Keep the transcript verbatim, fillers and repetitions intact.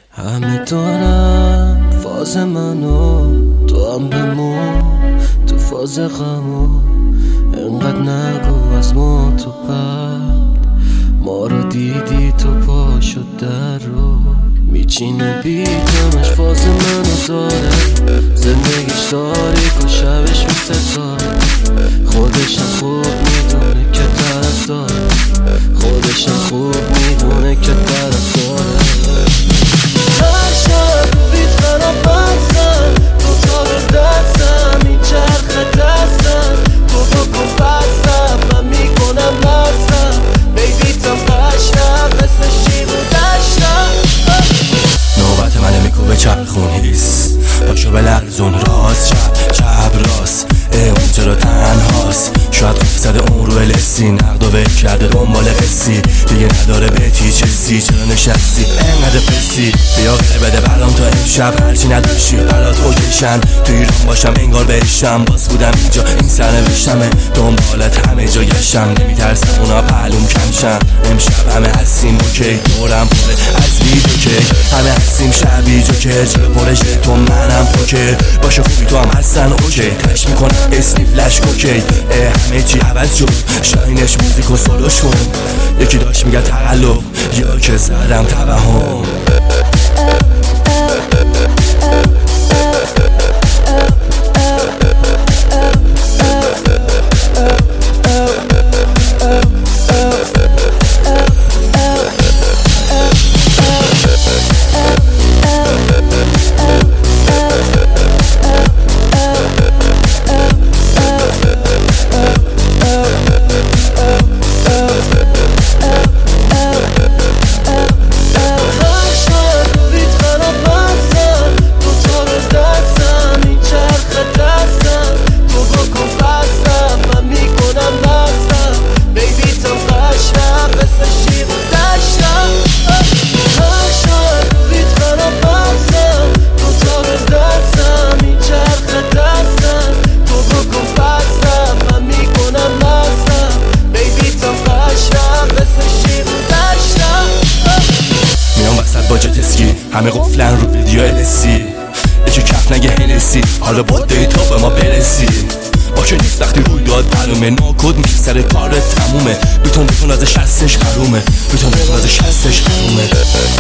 همه دارن فاز منو، تو هم بمون تو فاز غمو. انقدر نگو از ما تو بعد، ما رو دیدی تو پا شد در رو میچینه بیتمش. فاز منو داره، زندگیش تاریک و شبش میستاره. خودشم خوب میدونه که طرف داره، خودشم خوب میدونه که طرف داره. هر شب رو بیت خراب بستم، تو تا رو دستم میچرخه دستم. تو بکن بستم من میکنم بستم، بیبیتم قشنم مثل شیب و دشتم. نوبت منه میکوبه چرخون هیس، پاشو به لرزون راست چپ چپ راست. اون چرا تنهاست، شاید قفل زده اون رو السی. نقد و ول کرده دنبال قصی، دیگه نداره به تیچه سی. چرا نشستی انقدر فسی؟ بیا غیر بده برام تا امشب، هرچی نداشتی برات اوکیشن. تو ایران باشم انگار بهشم، باز بودم اینجا این سرنوشتمه. دنبالت همه جا گشتم، نمیترسم اونا پهلوم کمشن. امشب همه هستیم اوکی، دورم پره از ویدیو که همه هستیم شبیه جوکر. جلو پرش تو منم پوکر، باشه خوبی تو هم هستن اوکی. تش میکنم اسمی فلش اوکی، همه چی عوض شد. شاینش موزیک و سولوش کن، یکی داشت میگه تقلب یا که زدم توهم. همه قفلن رو ویدیو السی، یکی کف نگه هنسی. حالا با دیتا به ما برسی، با که نیست وقتی روی داد معلومه. ناکود میشه سر کارت تمومه، بیتون بیتون ازش هستش حرومه، بیتون بیتون ازش هستش حرومه.